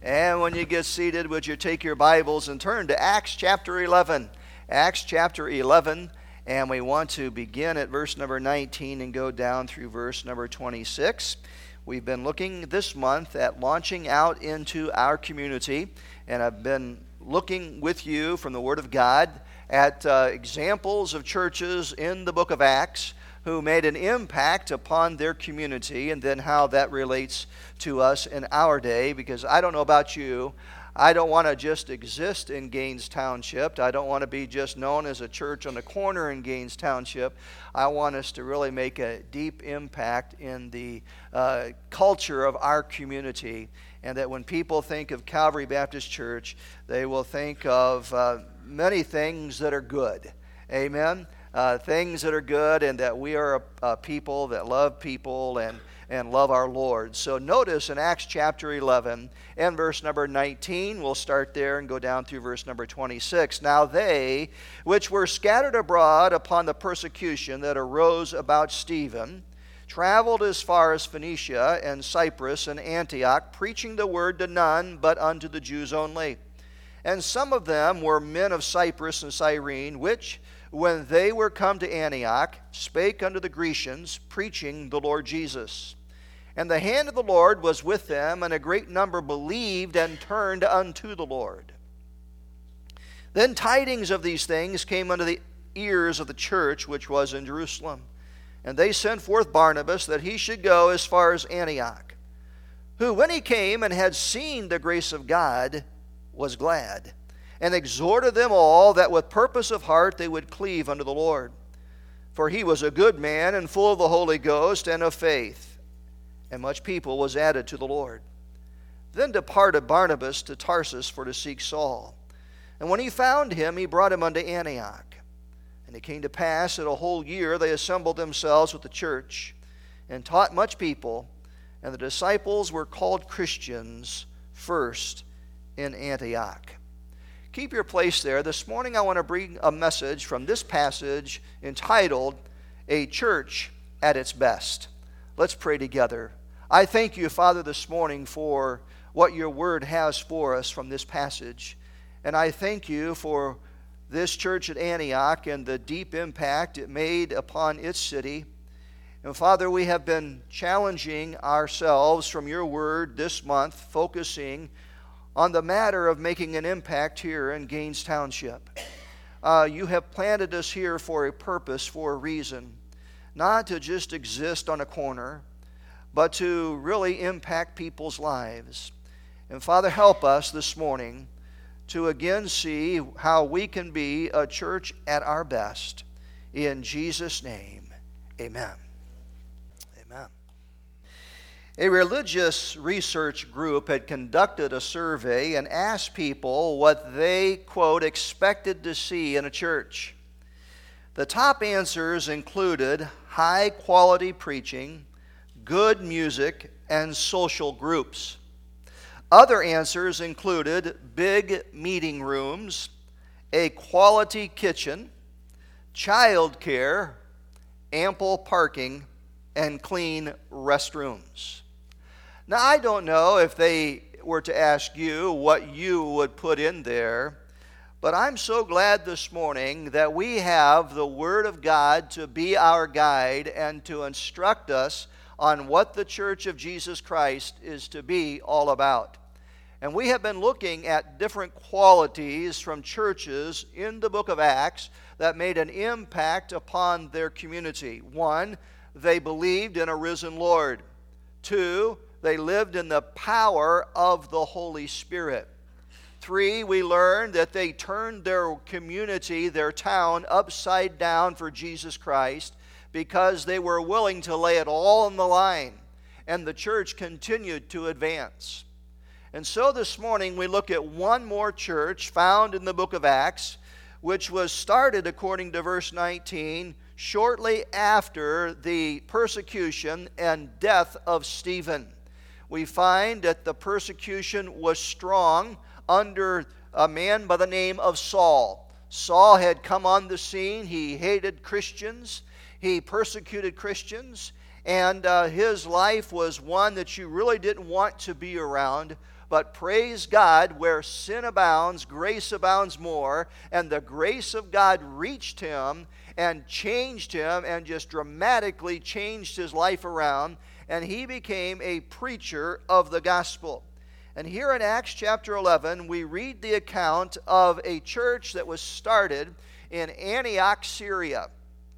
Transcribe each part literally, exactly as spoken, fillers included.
And when you get seated, would you take your Bibles and turn to Acts chapter eleven. Acts chapter eleven, and we want to begin at verse number nineteen and go down through verse number twenty-six. We've been looking this month at launching out into our community, and I've been looking with you from the Word of God at uh, examples of churches in the book of Acts who made an impact upon their community, and then how that relates to us in our day. Because I don't know about you, I don't want to just exist in Gaines Township. I don't want to be just known as a church on the corner in Gaines Township. I want us to really make a deep impact in the uh, culture of our community, and that when people think of Calvary Baptist Church, they will think of uh, many things that are good. Amen? Uh, things that are good, and that we are a, a people that love people and, and love our Lord. So notice in Acts chapter eleven and verse number nineteen, we'll start there and go down through verse number twenty-six. Now they, which were scattered abroad upon the persecution that arose about Stephen, traveled as far as Phoenicia and Cyprus and Antioch, preaching the word to none but unto the Jews only. And some of them were men of Cyprus and Cyrene, which, when they were come to Antioch, spake unto the Grecians, preaching the Lord Jesus. And the hand of the Lord was with them, and a great number believed and turned unto the Lord. Then tidings of these things came unto the ears of the church which was in Jerusalem. And they sent forth Barnabas, that he should go as far as Antioch, who, when he came and had seen the grace of God, was glad, and exhorted them all that with purpose of heart they would cleave unto the Lord. For he was a good man, and full of the Holy Ghost and of faith, and much people was added to the Lord. Then departed Barnabas to Tarsus for to seek Saul. And when he found him, he brought him unto Antioch. And it came to pass that a whole year they assembled themselves with the church, and taught much people, and the disciples were called Christians first in Antioch. Keep your place there. This morning I want to bring a message from this passage entitled, A Church at Its Best. Let's pray together. I thank you, Father, this morning for what your word has for us from this passage. And I thank you for this church at Antioch and the deep impact it made upon its city. And Father, we have been challenging ourselves from your word this month, focusing on the matter of making an impact here in Gaines Township. Uh, you have planted us here for a purpose, for a reason. Not to just exist on a corner, but to really impact people's lives. And Father, help us this morning to again see how we can be a church at our best. In Jesus' name, amen. Amen. A religious research group had conducted a survey and asked people what they, quote, expected to see in a church. The top answers included high-quality preaching, good music, and social groups. Other answers included big meeting rooms, a quality kitchen, child care, ample parking, and clean restrooms. Now, I don't know if they were to ask you what you would put in there, but I'm so glad this morning that we have the Word of God to be our guide and to instruct us on what the Church of Jesus Christ is to be all about. And we have been looking at different qualities from churches in the book of Acts that made an impact upon their community. One, they believed in a risen Lord. Two, they lived in the power of the Holy Spirit. Three, we learned that they turned their community, their town, upside down for Jesus Christ because they were willing to lay it all on the line, and the church continued to advance. And so this morning we look at one more church found in the book of Acts, which was started, according to verse nineteen, shortly after the persecution and death of Stephen. We find that the persecution was strong under a man by the name of Saul. Saul had come on the scene. He hated Christians. He persecuted Christians. And uh, his life was one that you really didn't want to be around. But praise God, where sin abounds, grace abounds more. And the grace of God reached him and changed him and just dramatically changed his life around. And he became a preacher of the gospel. And here in Acts chapter eleven, we read the account of a church that was started in Antioch, Syria.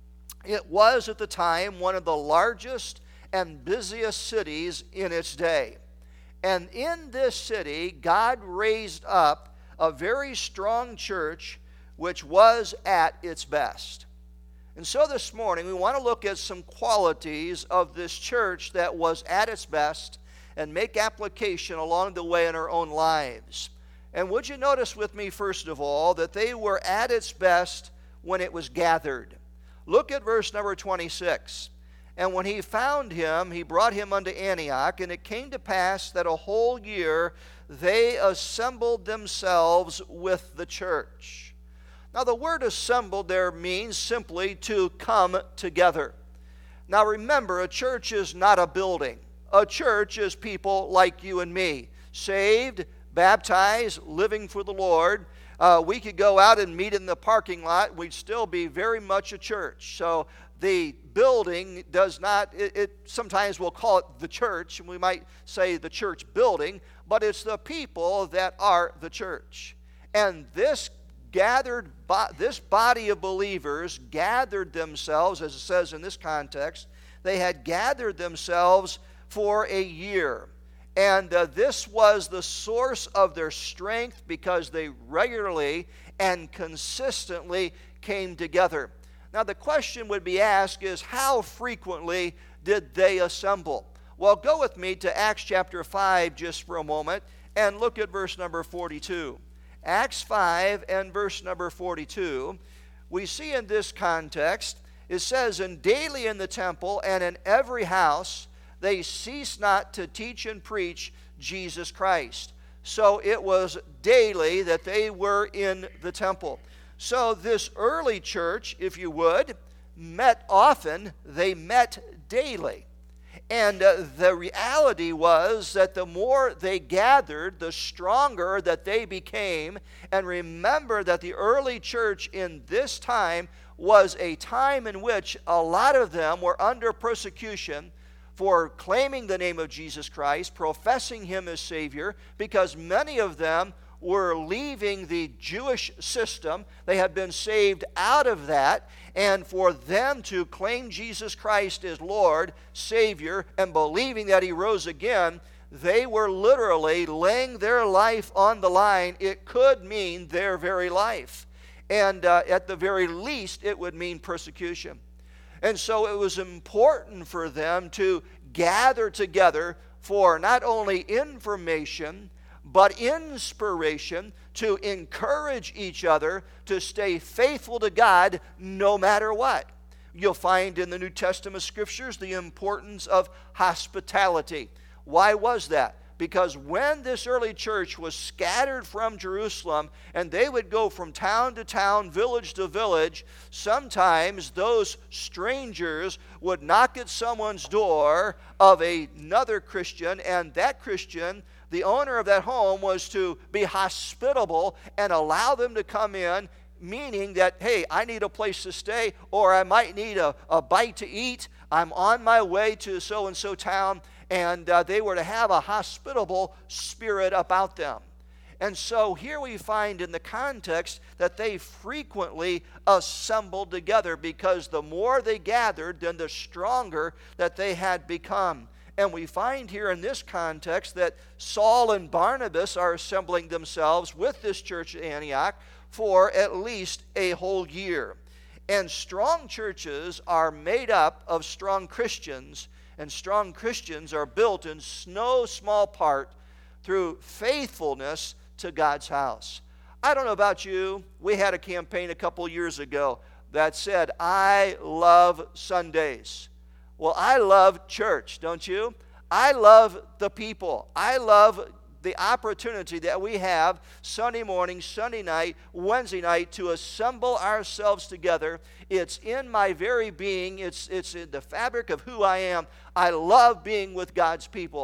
It was at the time one of the largest and busiest cities in its day. And in this city, God raised up a very strong church which was at its best. And so this morning, we want to look at some qualities of this church that was at its best and make application along the way in our own lives. And would you notice with me, first of all, that they were at its best when it was gathered. Look at verse number twenty-six. And when he found him, he brought him unto Antioch, and it came to pass that a whole year they assembled themselves with the church. Now the word assembled there means simply to come together. Now remember, a church is not a building. A church is people like you and me, saved, baptized, living for the Lord. Uh, we could go out and meet in the parking lot. We'd still be very much a church. So the building does not, it, it sometimes we'll call it the church, and we might say the church building, but it's the people that are the church. And this gathered, this body of believers gathered themselves, as it says in this context, they had gathered themselves for a year. And uh, this was the source of their strength because they regularly and consistently came together. Now the question would be asked is, how frequently did they assemble? Well, go with me to Acts chapter five just for a moment and look at verse number forty-two. Acts five and verse number forty-two, we see in this context, it says, "And daily in the temple and in every house they ceased not to teach and preach Jesus Christ." So it was daily that they were in the temple. So this early church, if you would, met often. They met daily. And uh, the reality was that the more they gathered, the stronger that they became. And remember that the early church in this time was a time in which a lot of them were under persecution for claiming the name of Jesus Christ, professing Him as Savior, because many of them were leaving the Jewish system. They had been saved out of that, and for them to claim Jesus Christ as Lord, Savior, and believing that He rose again, they were literally laying their life on the line. It could mean their very life. And uh, at the very least, it would mean persecution. And so it was important for them to gather together for not only information, but inspiration, to encourage each other to stay faithful to God no matter what. You'll find in the New Testament scriptures the importance of hospitality. Why was that? Because when this early church was scattered from Jerusalem and they would go from town to town, village to village, sometimes those strangers would knock at someone's door of another Christian, and that Christian, the owner of that home, was to be hospitable and allow them to come in, meaning that, hey, I need a place to stay, or I might need a, a bite to eat. I'm on my way to so-and-so town. And uh, they were to have a hospitable spirit about them. And so here we find in the context that they frequently assembled together, because the more they gathered, then the stronger that they had become. And we find here in this context that Saul and Barnabas are assembling themselves with this church at Antioch for at least a whole year. And strong churches are made up of strong Christians. And strong Christians are built in no small part through faithfulness to God's house. I don't know about you. We had a campaign a couple years ago that said, "I love Sundays." Well, I love church, don't you? I love the people. I love the opportunity that we have Sunday morning, Sunday night, Wednesday night to assemble ourselves together. It's in my very being. It's, it's in the fabric of who I am. I love being with God's people.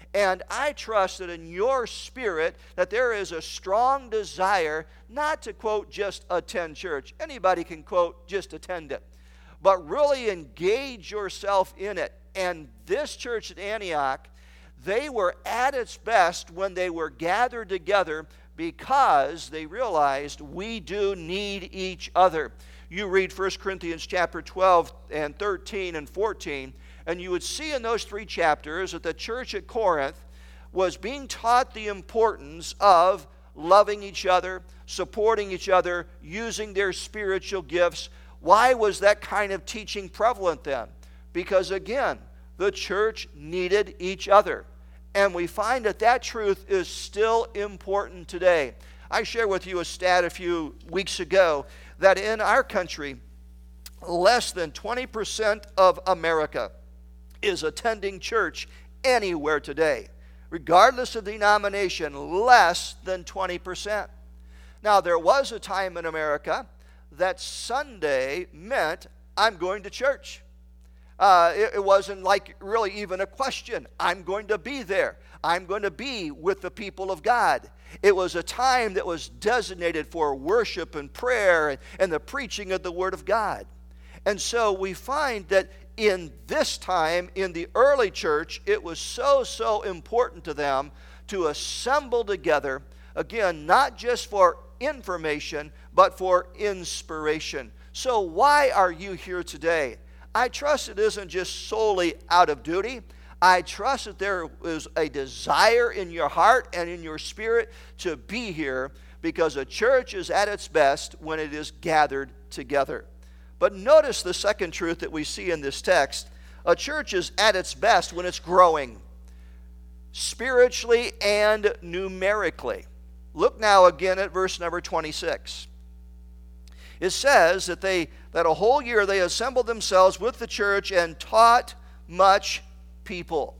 And I trust that in your spirit that there is a strong desire not to, quote, just attend church. Anybody can, quote, just attend it. But really engage yourself in it. And this church at Antioch, they were at its best when they were gathered together because they realized we do need each other. You read First Corinthians chapter twelve and thirteen and fourteen, and you would see in those three chapters that the church at Corinth was being taught the importance of loving each other, supporting each other, using their spiritual gifts. Why was that kind of teaching prevalent then? Because again, the church needed each other. And we find that that truth is still important today. I shared with you a stat a few weeks ago that in our country, less than twenty percent of America is attending church anywhere today. Regardless of denomination, less than twenty percent. Now, there was a time in America that Sunday meant I'm going to church. Uh, it, it wasn't like really even a question. I'm going to be there. I'm going to be with the people of God. It was a time that was designated for worship and prayer and, and the preaching of the Word of God. And so we find that in this time, in the early church, it was so, so important to them to assemble together, again, not just for information, but for inspiration. So why are you here today? I trust it isn't just solely out of duty. I trust that there is a desire in your heart and in your spirit to be here because a church is at its best when it is gathered together. But notice the second truth that we see in this text. A church is at its best when it's growing, spiritually and numerically. Look now again at verse number twenty-six. It says that they that a whole year they assembled themselves with the church and taught much people.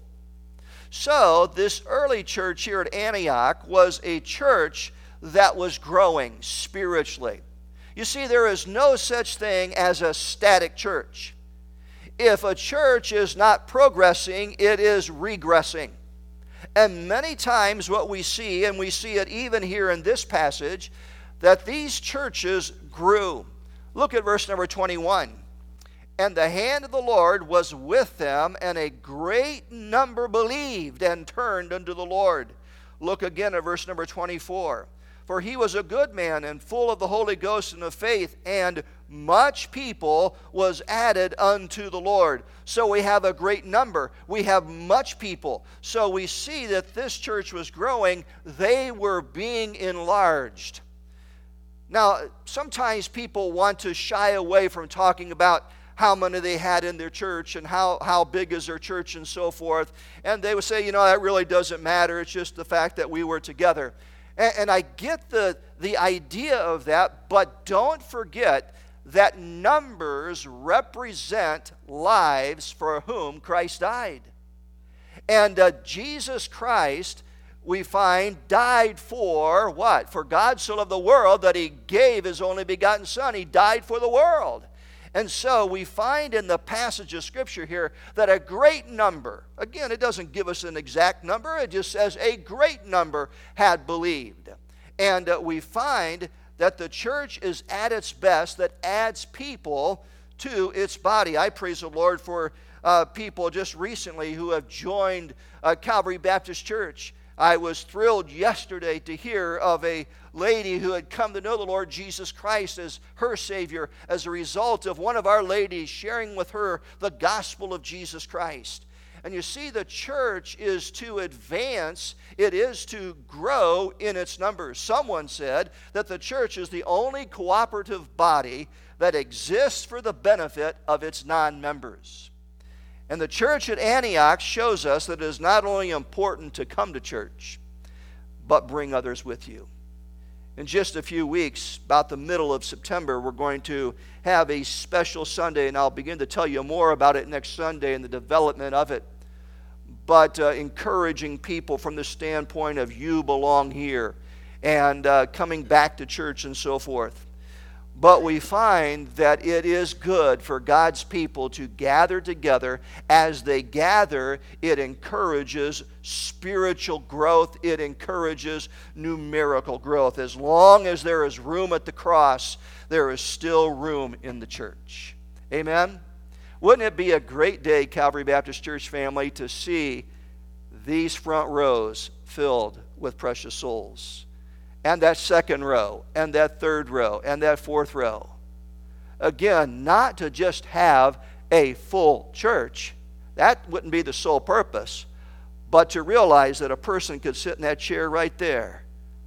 So this early church here at Antioch was a church that was growing spiritually. You see, there is no such thing as a static church. If a church is not progressing, it is regressing. And many times what we see, and we see it even here in this passage, that these churches grew. Look at verse number twenty-one. And the hand of the Lord was with them, and a great number believed and turned unto the Lord. Look again at verse number twenty-four. For he was a good man and full of the Holy Ghost and of faith, and much people was added unto the Lord. So we have a great number. We have much people. So we see that this church was growing. They were being enlarged. Now, sometimes people want to shy away from talking about how many they had in their church and how, how big is their church and so forth. And they would say, you know, that really doesn't matter. It's just the fact that we were together. And, and I get the, the idea of that, but don't forget that numbers represent lives for whom Christ died. And uh, Jesus Christ, we find, died for what? For God so loved the world that he gave his only begotten Son. He died for the world. And so we find in the passage of Scripture here that a great number, again, it doesn't give us an exact number, it just says a great number had believed. And uh, we find that the church is at its best that adds people to its body. I praise the Lord for uh, people just recently who have joined uh, Calvary Baptist Church. I was thrilled yesterday to hear of a lady who had come to know the Lord Jesus Christ as her Savior as a result of one of our ladies sharing with her the gospel of Jesus Christ. And you see, the church is to advance, it is to grow in its numbers. Someone said that the church is the only cooperative body that exists for the benefit of its non-members. And the church at Antioch shows us that it is not only important to come to church, but bring others with you. In just a few weeks, about the middle of September, we're going to have a special Sunday, and I'll begin to tell you more about it next Sunday and the development of it. But uh, encouraging people from the standpoint of you belong here and uh, coming back to church and so forth. But we find that it is good for God's people to gather together. As they gather, it encourages spiritual growth. It encourages numerical growth. As long as there is room at the cross, there is still room in the church. Amen? Wouldn't it be a great day, Calvary Baptist Church family, to see these front rows filled with precious souls? And that second row, and that third row, and that fourth row. Again, not to just have a full church. That wouldn't be the sole purpose. But to realize that a person could sit in that chair right there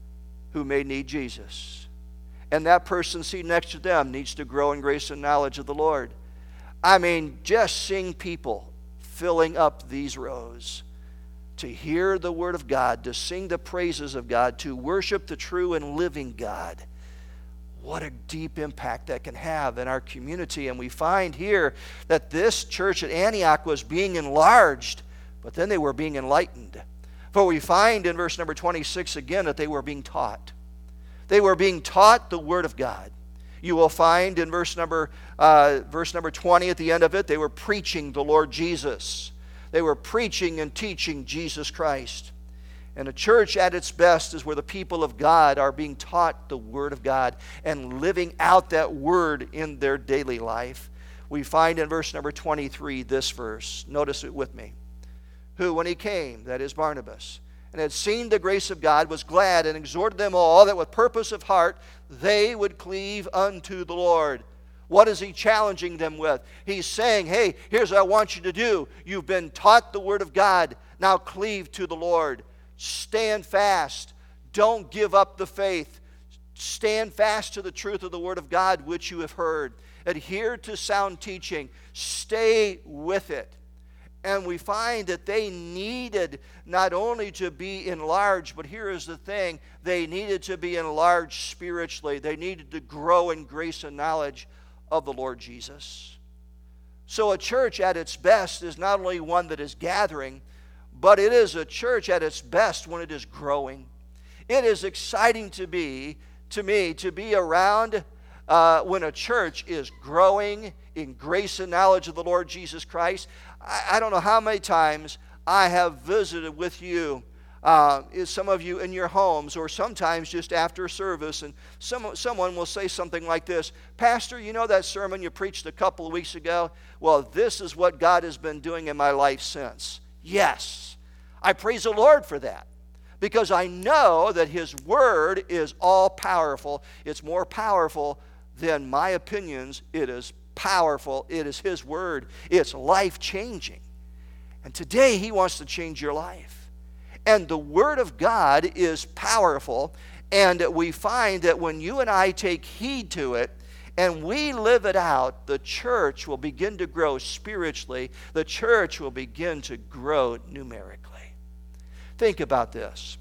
who may need Jesus. And that person seated next to them needs to grow in grace and knowledge of the Lord. I mean, just seeing people filling up these rows to hear the Word of God, to sing the praises of God, to worship the true and living God. What a deep impact that can have in our community. And we find here that this church at Antioch was being enlarged, but then they were being enlightened. For we find in verse number twenty-six again that they were being taught. They were being taught the Word of God. You will find in verse number, uh, verse number twenty at the end of it, they were preaching the Lord Jesus. They were preaching and teaching Jesus Christ. And a church at its best is where the people of God are being taught the Word of God and living out that Word in their daily life. We find in verse number twenty-three this verse. Notice it with me. Who, when he came, that is Barnabas, and had seen the grace of God, was glad and exhorted them all that with purpose of heart they would cleave unto the Lord. What is he challenging them with? He's saying, hey, here's what I want you to do. You've been taught the Word of God. Now cleave to the Lord. Stand fast. Don't give up the faith. Stand fast to the truth of the Word of God which you have heard. Adhere to sound teaching. Stay with it. And we find that they needed not only to be enlarged, but here is the thing, they needed to be enlarged spiritually. They needed to grow in grace and knowledge of the Lord Jesus. So a church at its best is not only one that is gathering, but it is a church at its best when it is growing. It is exciting to be, to me, to be around uh, when a church is growing in grace and knowledge of the Lord Jesus Christ. I, I don't know how many times I have visited with you, uh, some of you in your homes, or sometimes just after service, and some, someone will say something like this, Pastor, you know that sermon you preached a couple of weeks ago? Well, this is what God has been doing in my life since. Yes, I praise the Lord for that, because I know that His Word is all-powerful. It's more powerful than my opinions. It is powerful. It is His Word. It's life-changing. And today He wants to change your life. And the Word of God is powerful, and we find that when you and I take heed to it, and we live it out, the church will begin to grow spiritually. The church will begin to grow numerically. Think about this.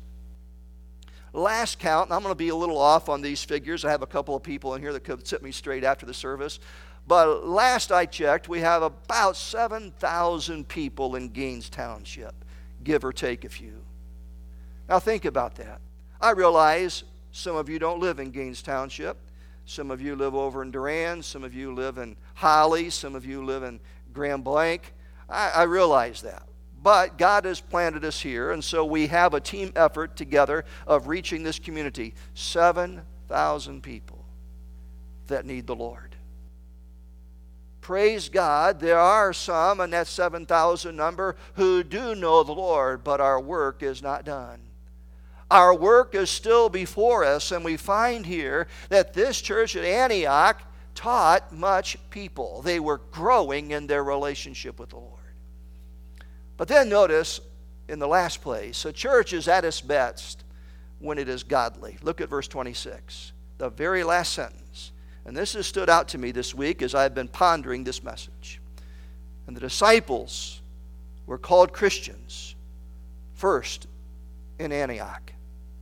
Last count, and I'm going to be a little off on these figures. I have a couple of people in here that could sit me straight after the service. But last I checked, we have about seven thousand people in Gaines Township, give or take a few. Now think about that. I realize some of you don't live in Gaines Township. Some of you live over in Durand. Some of you live in Holly. Some of you live in Grand Blanc. I, I realize that. But God has planted us here, and so we have a team effort together of reaching this community. seven thousand people that need the Lord. Praise God, there are some in that seven thousand number who do know the Lord, but our work is not done. Our work is still before us, and we find here that this church at Antioch taught much people. They were growing in their relationship with the Lord. But then notice, in the last place, a church is at its best when it is godly. Look at verse twenty-six, the very last sentence. And this has stood out to me this week as I've been pondering this message. And the disciples were called Christians first in Antioch.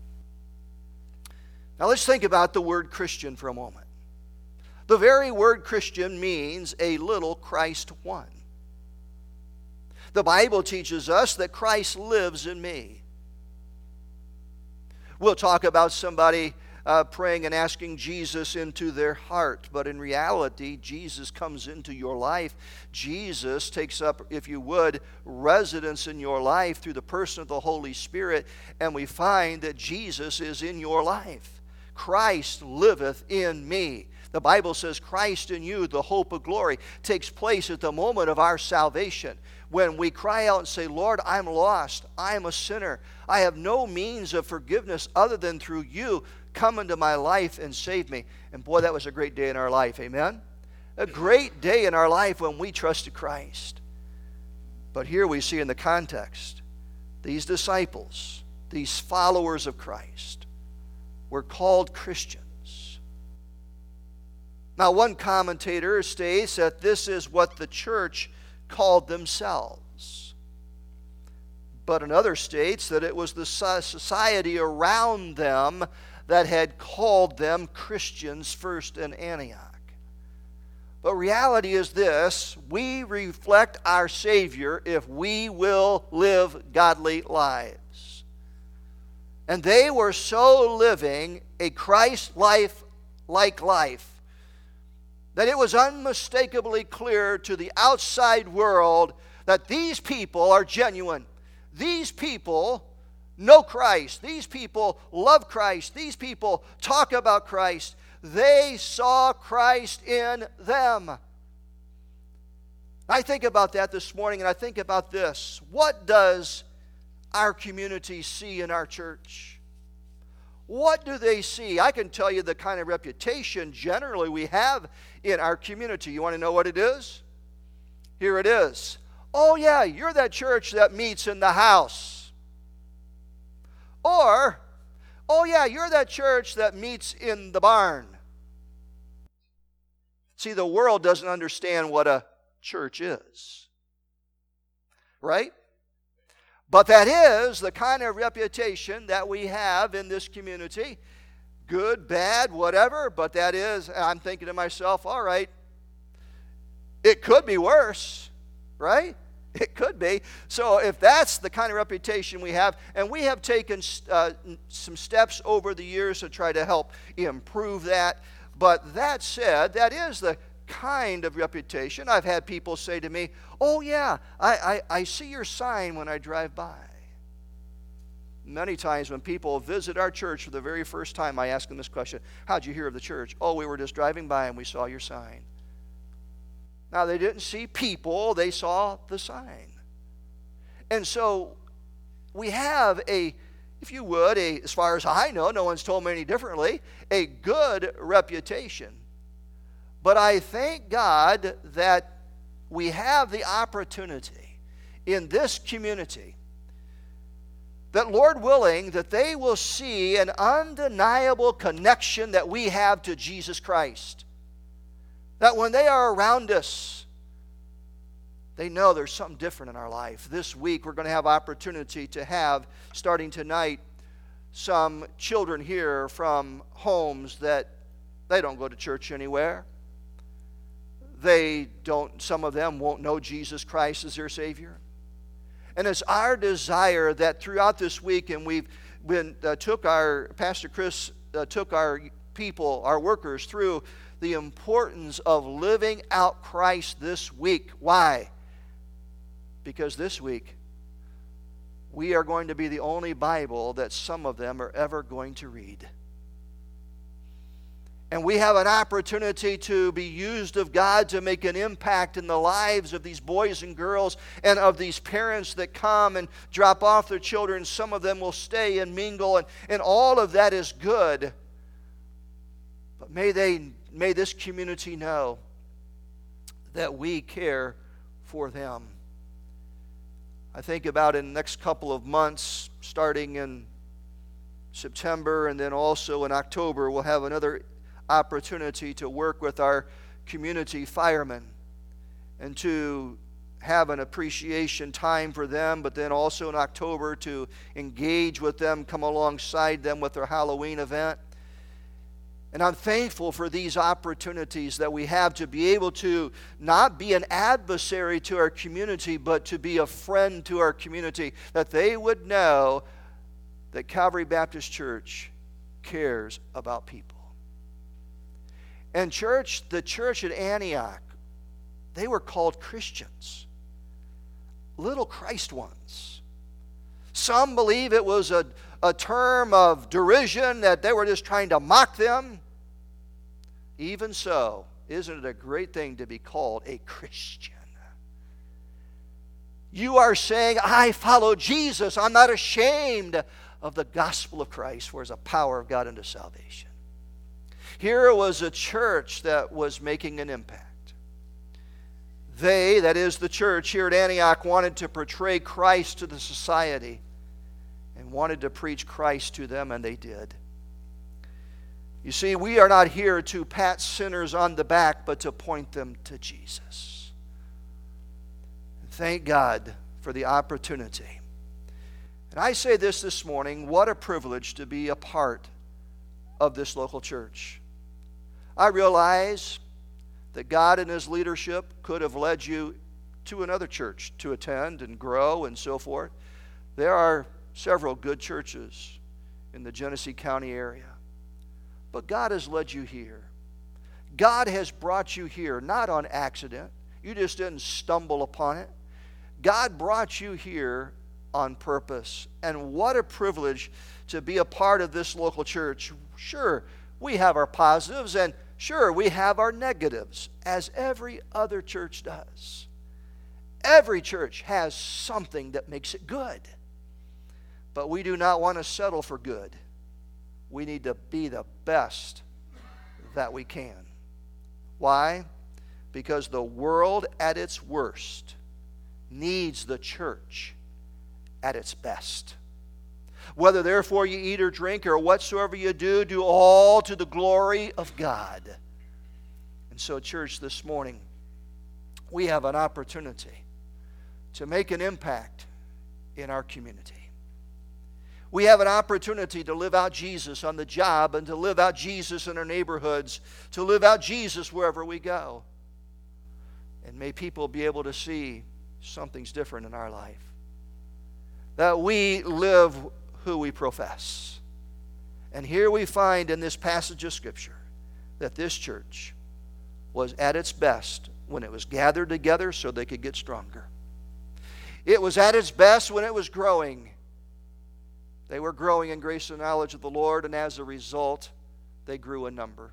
Now let's think about the word Christian for a moment. The very word Christian means a little Christ one. The Bible teaches us that Christ lives in me. We'll talk about somebody uh, praying and asking Jesus into their heart. But in reality, Jesus comes into your life. Jesus takes up, if you would, residence in your life through the person of the Holy Spirit. And we find that Jesus is in your life. Christ liveth in me. The Bible says Christ in you, the hope of glory, takes place at the moment of our salvation. When we cry out and say, Lord, I'm lost. I am a sinner. I have no means of forgiveness other than through you. Come into my life and save me. And boy, that was a great day in our life. Amen? A great day in our life when we trusted Christ. But here we see in the context, these disciples, these followers of Christ, were called Christians. Now, one commentator states that this is what the church called themselves. But another states that it was the society around them that had called them Christians first in Antioch. But reality is this: we reflect our Savior if we will live godly lives. And they were so living a Christ-like life that it was unmistakably clear to the outside world that these people are genuine. These people know Christ. These people love Christ. These people talk about Christ. They saw Christ in them. I think about that this morning, and I think about this. What does our community see in our church? What do they see? I can tell you the kind of reputation generally we have in our community. You want to know what it is? Here it is. Oh yeah, you're that church that meets in the house. Or, oh yeah, you're that church that meets in the barn. See, the world doesn't understand what a church is. Right? But that is the kind of reputation that we have in this community. Good, bad, whatever, but that is, I'm thinking to myself, all right, it could be worse, right? It could be. So if that's the kind of reputation we have, and we have taken uh, some steps over the years to try to help improve that, but that said, that is the kind of reputation. I've had people say to me, oh yeah, I, I, I see your sign when I drive by. Many times when people visit our church for the very first time, I ask them this question: how'd you hear of the church? Oh, we were just driving by and we saw your sign. Now, they didn't see people, they saw the sign. And so we have a, if you would, a, as far as I know, no one's told me any differently, a good reputation. But I thank God that we have the opportunity in this community that, Lord willing, that they will see an undeniable connection that we have to Jesus Christ. That when they are around us, they know there's something different in our life. This week we're going to have opportunity to have, starting tonight, some children here from homes that they don't go to church anywhere. They don't, some of them won't know Jesus Christ as their Savior. And it's our desire that throughout this week, and we've been, uh, took our, Pastor Chris uh, took our people, our workers, through the importance of living out Christ this week. Why? Because this week, we are going to be the only Bible that some of them are ever going to read. And we have an opportunity to be used of God to make an impact in the lives of these boys and girls and of these parents that come and drop off their children. Some of them will stay and mingle, and, and all of that is good. But may they, may this community know that we care for them. I think about in the next couple of months, starting in September and then also in October, we'll have another opportunity to work with our community firemen and to have an appreciation time for them, but then also in October to engage with them, come alongside them with their Halloween event. And I'm thankful for these opportunities that we have to be able to not be an adversary to our community, but to be a friend to our community, that they would know that Calvary Baptist Church cares about people. And church, the church at Antioch, they were called Christians. Little Christ ones. Some believe it was a, a term of derision, that they were just trying to mock them. Even so, isn't it a great thing to be called a Christian? You are saying, I follow Jesus. I'm not ashamed of the gospel of Christ, for it's a power of God unto salvation. Here was a church that was making an impact. They, that is the church here at Antioch, wanted to portray Christ to the society and wanted to preach Christ to them, and they did. You see, we are not here to pat sinners on the back, but to point them to Jesus. And thank God for the opportunity. And I say this this morning, what a privilege to be a part of this local church. I realize that God in His leadership could have led you to another church to attend and grow and so forth. There are several good churches in the Genesee County area. But God has led you here. God has brought you here, not on accident. You just didn't stumble upon it. God brought you here on purpose. And what a privilege to be a part of this local church. Sure, we have our positives, and sure, we have our negatives, as every other church does. Every church has something that makes it good. But we do not want to settle for good. We need to be the best that we can. Why? Because the world at its worst needs the church at its best. Whether therefore you eat or drink or whatsoever you do, do all to the glory of God. And so, church, this morning, we have an opportunity to make an impact in our community. We have an opportunity to live out Jesus on the job and to live out Jesus in our neighborhoods, to live out Jesus wherever we go. And may people be able to see something's different in our life. That we live who we profess. And here we find in this passage of Scripture that this church was at its best when it was gathered together so they could get stronger. It was at its best when it was growing. They were growing in grace and knowledge of the Lord, and as a result, they grew in number.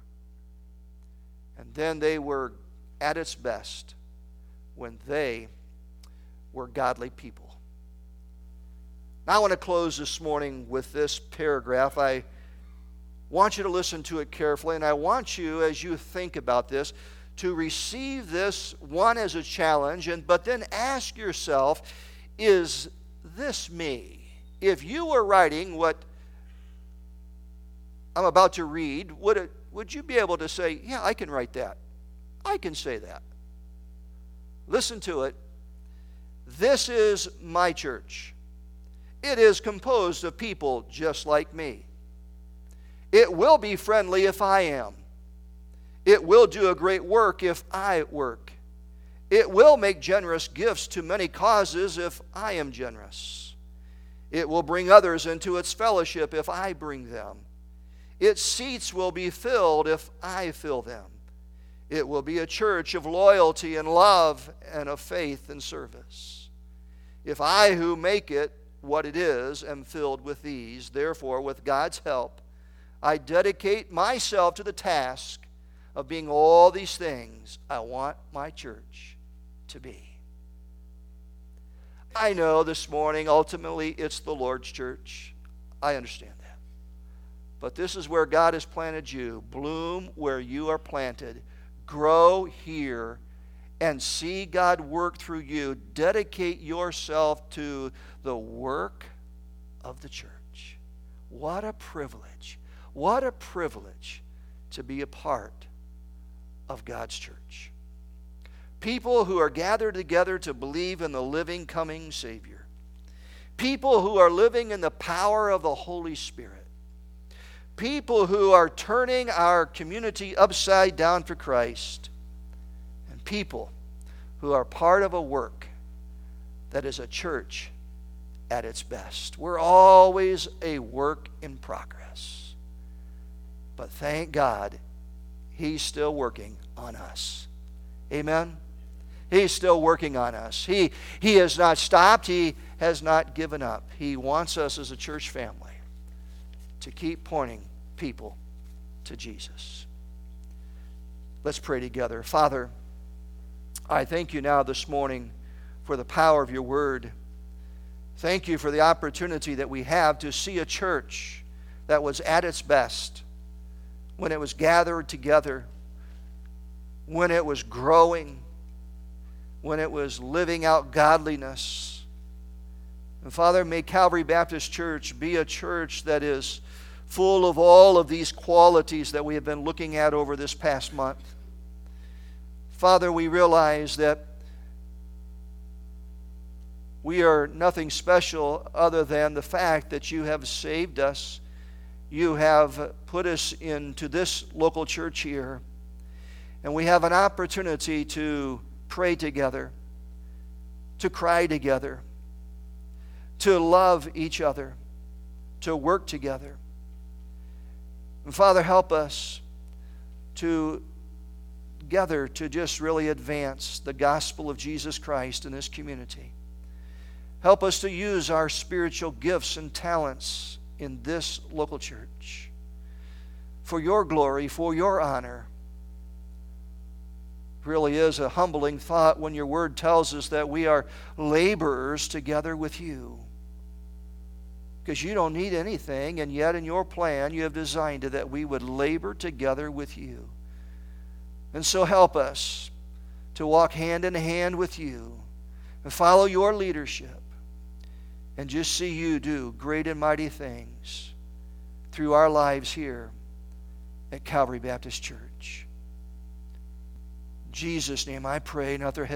And then they were at its best when they were godly people. Now I want to close this morning with this paragraph. I want you to listen to it carefully, and I want you, as you think about this, to receive this, one, as a challenge, and but then ask yourself, is this me? If you were writing what I'm about to read, would it, would you be able to say, yeah, I can write that. I can say that. Listen to it. This is my church. It is composed of people just like me. It will be friendly if I am. It will do a great work if I work. It will make generous gifts to many causes if I am generous. It will bring others into its fellowship if I bring them. Its seats will be filled if I fill them. It will be a church of loyalty and love and of faith and service. If I who make it what it is am filled with these, therefore, with God's help, I dedicate myself to the task of being all these things I want my church to be. I know this morning, ultimately, it's the Lord's church. I understand that. But this is where God has planted you. Bloom where you are planted. Grow here and see God work through you. Dedicate yourself to the work of the church. What a privilege. What a privilege to be a part of God's church. People who are gathered together to believe in the living, coming Savior. People who are living in the power of the Holy Spirit. People who are turning our community upside down for Christ. And people who are part of a work that is a church at its best. We're always a work in progress. But thank God, He's still working on us. Amen? He's still working on us. He, he has not stopped. He has not given up. He wants us as a church family to keep pointing people to Jesus. Let's pray together. Father, I thank you now this morning for the power of your word. Thank you for the opportunity that we have to see a church that was at its best when it was gathered together, when it was growing, when it was living out godliness. And Father, may Calvary Baptist Church be a church that is full of all of these qualities that we have been looking at over this past month. Father, we realize that we are nothing special other than the fact that you have saved us. You have put us into this local church here, and we have an opportunity to pray together, to cry together, to love each other, to work together. And Father, help us to together to just really advance the gospel of Jesus Christ in this community. Help us to use our spiritual gifts and talents in this local church for your glory, for your honor. It really is a humbling thought when your word tells us that we are laborers together with you. Because you don't need anything, and yet in your plan you have designed it that we would labor together with you. And so help us to walk hand in hand with you and follow your leadership and just see you do great and mighty things through our lives here at Calvary Baptist Church. In Jesus' name I pray, and other